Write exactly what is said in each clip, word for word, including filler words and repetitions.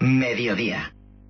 Mediodía.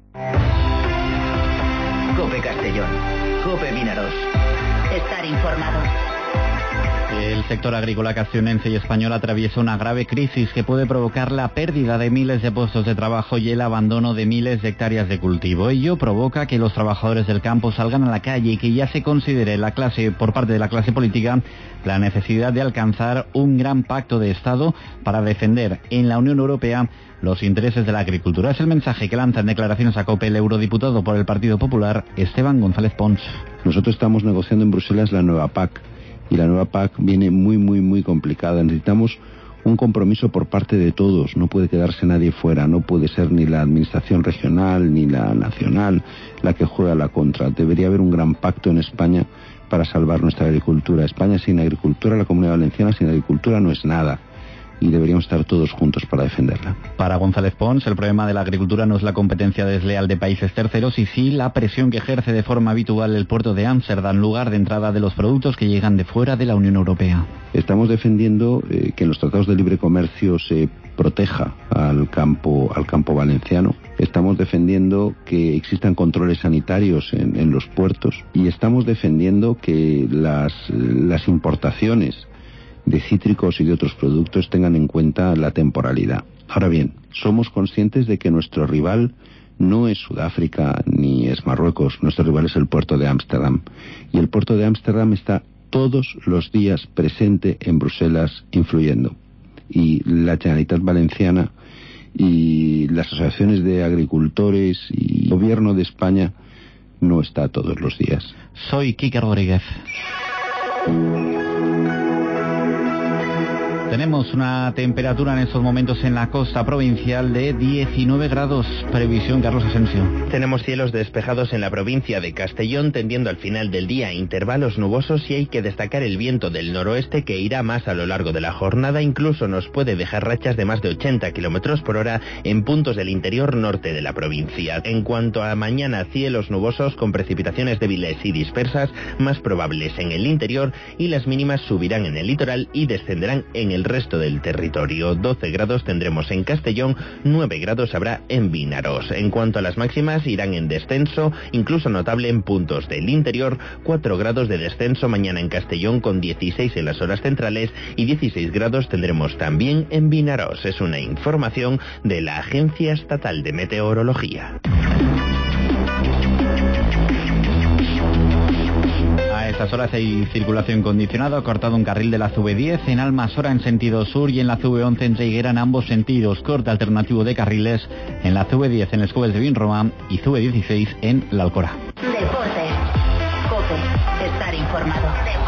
COPE Castellón. COPE Vinaros. Estar informado. El sector agrícola castellonense y español atraviesa una grave crisis que puede provocar la pérdida de miles de puestos de trabajo y el abandono de miles de hectáreas de cultivo. Ello provoca que los trabajadores del campo salgan a la calle y que ya se considere la clase, por parte de la clase política, la necesidad de alcanzar un gran pacto de Estado para defender en la Unión Europea los intereses de la agricultura. Es el mensaje que lanza en declaraciones a COPE el eurodiputado por el Partido Popular, Esteban González Pons. Nosotros estamos negociando en Bruselas la nueva P A C. Y la nueva P A C viene muy, muy, muy complicada. Necesitamos un compromiso por parte de todos. No puede quedarse nadie fuera. No puede ser ni la administración regional ni la nacional la que juega la contra. Debería haber un gran pacto en España para salvar nuestra agricultura. España sin agricultura, la Comunidad Valenciana sin agricultura no es nada. Y deberíamos estar todos juntos para defenderla. Para González Pons, el problema de la agricultura no es la competencia desleal de países terceros y sí la presión que ejerce de forma habitual el puerto de Ámsterdam, lugar de entrada de los productos que llegan de fuera de la Unión Europea. Estamos defendiendo eh, que en los tratados de libre comercio se proteja al campo, al campo valenciano. Estamos defendiendo que existan controles sanitarios en, en los puertos y estamos defendiendo que las, las importaciones de cítricos y de otros productos tengan en cuenta la temporalidad. Ahora bien, somos conscientes de que nuestro rival no es Sudáfrica ni es Marruecos, nuestro rival es el puerto de Ámsterdam. Y el puerto de Ámsterdam está todos los días presente en Bruselas influyendo. Y la Generalitat Valenciana y las asociaciones de agricultores y el gobierno de España no está todos los días. Soy Quique Rodríguez. Tenemos una temperatura en estos momentos en la costa provincial de diecinueve grados. Previsión, Carlos Asensio. Tenemos cielos despejados en la provincia de Castellón, tendiendo al final del día a intervalos nubosos, y hay que destacar el viento del noroeste que irá más a lo largo de la jornada. Incluso nos puede dejar rachas de más de ochenta kilómetros por hora en puntos del interior norte de la provincia. En cuanto a mañana, cielos nubosos con precipitaciones débiles y dispersas, más probables en el interior, y las mínimas subirán en el litoral y descenderán en el resto del territorio. doce grados tendremos en Castellón, nueve grados habrá en Vinaros. En cuanto a las máximas, irán en descenso, incluso notable en puntos del interior. cuatro grados de descenso mañana en Castellón, con dieciséis en las horas centrales, y dieciséis grados tendremos también en Vinaros. Es una información de la Agencia Estatal de Meteorología. A estas horas hay circulación condicionada, ha cortado un carril de la C V diez en Almasora en sentido sur y en la C V once en Traiguera en ambos sentidos. Corte alternativo de carriles en la C V diez en Escobes de Vinromà y C V dieciséis en La Alcora. Deportes. COPE. Estar informado. Deportes.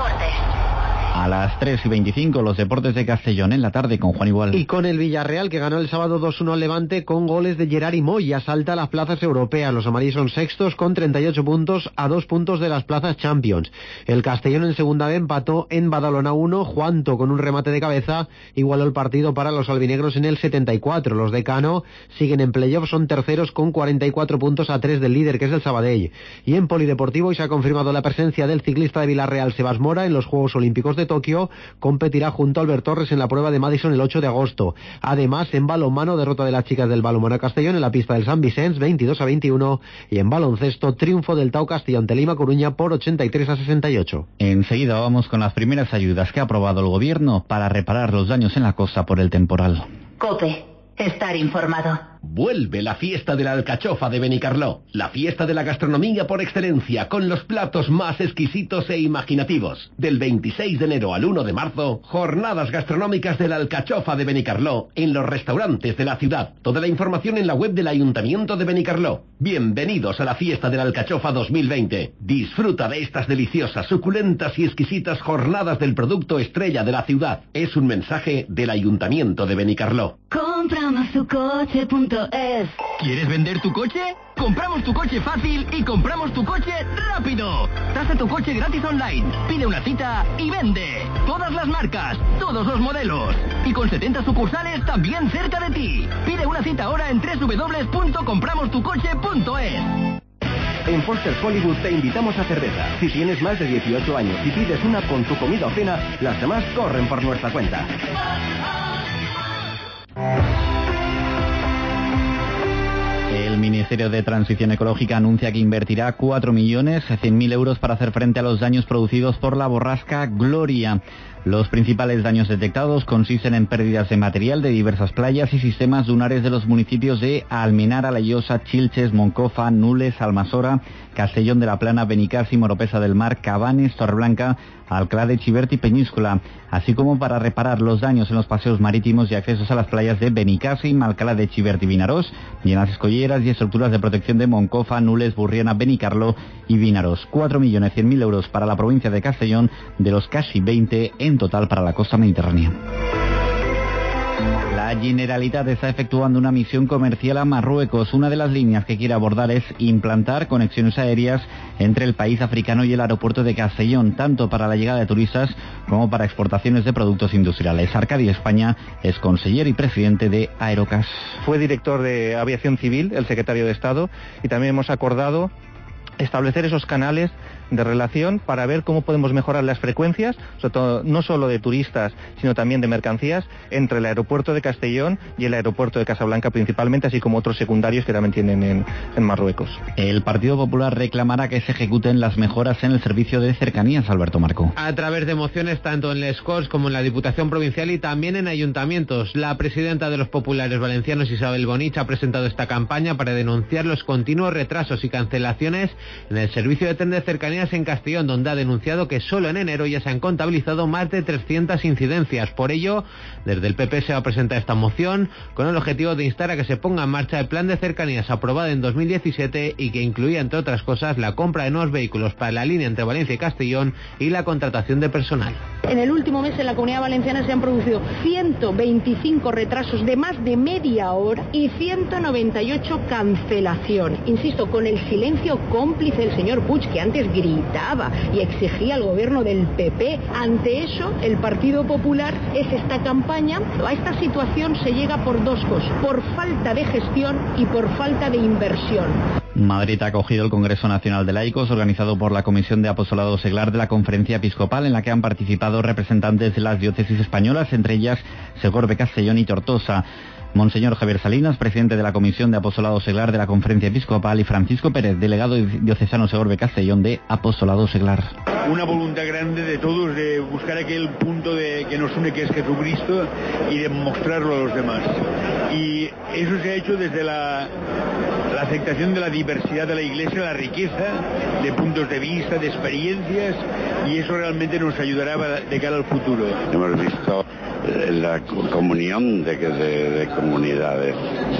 A las tres y veinticinco, los deportes de Castellón en la tarde con Juan Igual. Y con el Villarreal, que ganó el sábado dos uno al Levante con goles de Gerard y Moy, asalta las plazas europeas. Los amarillos son sextos con treinta y ocho puntos, a dos puntos de las plazas Champions. El Castellón en segunda B empató en Badalona uno, Juanto con un remate de cabeza igualó el partido para los albinegros en el setenta y cuatro. Los de Cano siguen en playoff, son terceros con cuarenta y cuatro puntos a tres del líder, que es el Sabadell. Y en polideportivo, y se ha confirmado la presencia del ciclista de Villarreal, Sebas Mora, en los Juegos Olímpicos de Tokio. Competirá junto a Albert Torres en la prueba de Madison el ocho de agosto. Además, en balonmano, derrota de las chicas del Balonmano Castellón en la pista del San Vicens, veintidós a veintiuno, y en baloncesto, triunfo del Tau Castellón ante Lima Coruña por ochenta y tres a sesenta y ocho. Enseguida vamos con las primeras ayudas que ha aprobado el gobierno para reparar los daños en la costa por el temporal. COPE. Estar informado. Vuelve la fiesta de la alcachofa de Benicarló, la fiesta de la gastronomía por excelencia, con los platos más exquisitos e imaginativos. Del veintiséis de enero al uno de marzo, jornadas gastronómicas de la alcachofa de Benicarló en los restaurantes de la ciudad. Toda la información en la web del Ayuntamiento de Benicarló. Bienvenidos a la fiesta de la alcachofa dos mil veinte. Disfruta de estas deliciosas, suculentas y exquisitas jornadas del producto estrella de la ciudad. Es un mensaje del Ayuntamiento de Benicarló. Compra más tu coche punto es. ¿Quieres vender tu coche? Compramos tu coche fácil y compramos tu coche rápido. Tasa tu coche gratis online. Pide una cita y vende. Todas las marcas, todos los modelos. Y con setenta sucursales también cerca de ti. Pide una cita ahora en doble u doble u doble u punto compramos tu coche punto es. En Foster's Hollywood te invitamos a cerveza. Si tienes más de dieciocho años y pides una con tu comida o cena, las demás corren por nuestra cuenta. Ministerio de Transición Ecológica anuncia que invertirá cuatro millones cien mil euros para hacer frente a los daños producidos por la borrasca Gloria. Los principales daños detectados consisten en pérdidas de material de diversas playas y sistemas dunares de los municipios de Almenara, La Llosa, Chilches, Moncofa, Nules, Almasora, Castellón de la Plana, Benicàssim, Oropesa del Mar, Cabanes, Torreblanca, Alcalá de Xivert y Peñíscola, así como para reparar los daños en los paseos marítimos y accesos a las playas de Benicàssim, Alcalá de Xivert y Vinaròs, y en las escolleras y estructuras de protección de Moncofa, Nules, Burriana, Benicarló y Vinaròs. cuatro millones cien mil euros para la provincia de Castellón, de los casi veinte en total para la costa mediterránea. La Generalitat está efectuando una misión comercial a Marruecos. Una de las líneas que quiere abordar es implantar conexiones aéreas entre el país africano y el aeropuerto de Castellón, tanto para la llegada de turistas como para exportaciones de productos industriales. Arcadi España es conseller y presidente de Aerocas. Fue director de Aviación Civil, el secretario de Estado, y también hemos acordado establecer esos canales de relación para ver cómo podemos mejorar las frecuencias, sobre todo no solo de turistas, sino también de mercancías, entre el aeropuerto de Castellón y el aeropuerto de Casablanca principalmente, así como otros secundarios que también tienen en, en Marruecos. El Partido Popular reclamará que se ejecuten las mejoras en el servicio de cercanías, Alberto Marco. A través de mociones tanto en les Corts como en la Diputación Provincial y también en ayuntamientos. La presidenta de los populares valencianos, Isabel Bonich, ha presentado esta campaña para denunciar los continuos retrasos y cancelaciones en el servicio de tren de cercanías en Castellón, donde ha denunciado que solo en enero ya se han contabilizado más de trescientas incidencias. Por ello, desde el P P se va a presentar esta moción con el objetivo de instar a que se ponga en marcha el plan de cercanías aprobado en dos mil diecisiete y que incluía, entre otras cosas, la compra de nuevos vehículos para la línea entre Valencia y Castellón y la contratación de personal. En el último mes en la Comunidad Valenciana se han producido ciento veinticinco retrasos de más de media hora y ciento noventa y ocho cancelaciones. Insisto, con el silencio cómplice del señor Puig, que antes gritaba y exigía al gobierno del P P. Ante eso, el Partido Popular es esta campaña. A esta situación se llega por dos cosas: por falta de gestión y por falta de inversión. Madrid ha acogido el Congreso Nacional de Laicos, organizado por la Comisión de Apostolado Seglar de la Conferencia Episcopal, en la que han participado representantes de las diócesis españolas, entre ellas Segorbe, Castellón y Tortosa. Monseñor Javier Salinas, presidente de la Comisión de Apostolado Seglar de la Conferencia Episcopal, y Francisco Pérez, delegado diocesano Segorbe Castellón de Apostolado Seglar. Una voluntad grande de todos de buscar aquel punto de que nos une, que es Jesucristo, y de mostrarlo a los demás. Y eso se ha hecho desde la, la aceptación de la diversidad de la Iglesia, la riqueza de puntos de vista, de experiencias, y eso realmente nos ayudará de cara al futuro. Hemos visto la comunión de, de, de comunidades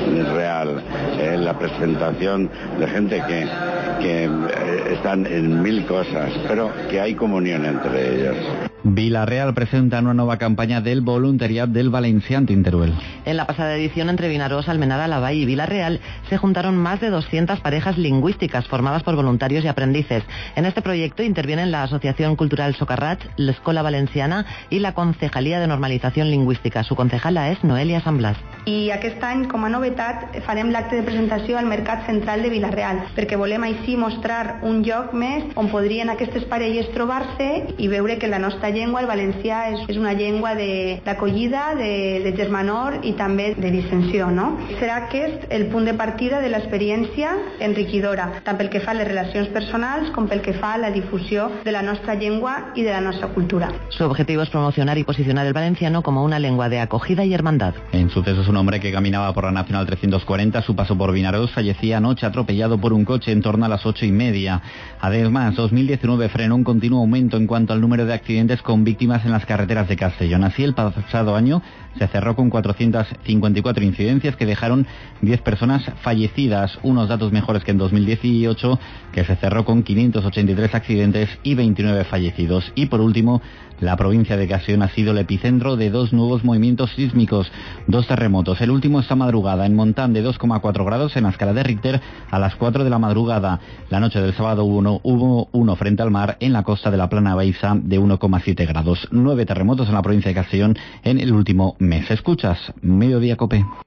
real, eh, la presentación de gente que, que están en mil cosas, pero que hay comunión entre ellos. Vila-real presenta una nueva campaña del voluntariado del Valenciano Teruel. En la pasada edición, entre Vinaròs, Almenara, Lavall y Vila-real, se juntaron más de doscientas parejas lingüísticas formadas por voluntarios y aprendices. En este proyecto intervienen la Asociación Cultural Socarrats, la Escola Valenciana y la Concejalía de Normalización Lingüística. Su concejala és Noelia San Blas. I aquest any, com a novetat, farem l'acte de presentació al Mercat Central de Vila-real, perquè volem així mostrar un lloc més on podrien aquestes parelles trobar-se i veure que la nostra llengua, el valencià, és, és una llengua d'acollida, de, de germanor i també de dissensió, no? Serà aquest el punt de partida de l'experiència enriquidora, tant pel que fa a les relacions personals com pel que fa a la difusió de la nostra llengua i de la nostra cultura. Su objetivo es promocionar y posicionar el valenciano como una lengua de acogida y hermandad. En sucesos, un hombre que caminaba por la Nacional trescientos cuarenta a su paso por Vinaròs fallecía anoche atropellado por un coche en torno a las ocho y media. Además, dos mil diecinueve frenó un continuo aumento en cuanto al número de accidentes con víctimas en las carreteras de Castellón. Así, el pasado año se cerró con cuatrocientas cincuenta y cuatro incidencias que dejaron diez personas fallecidas, unos datos mejores que en dos mil dieciocho, que se cerró con quinientos ochenta y tres accidentes y veintinueve fallecidos. Y por último, la provincia de Castellón ha sido el epicentro de dos nuevos movimientos sísmicos, dos terremotos. El último esta madrugada en Montán de dos coma cuatro grados en la escala de Richter a las cuatro de la madrugada. La noche del sábado hubo uno, hubo uno frente al mar en la costa de la Plana Baixa de uno coma siete grados. Nueve terremotos en la provincia de Castellón en el último mes. Escuchas Mediodía Cope.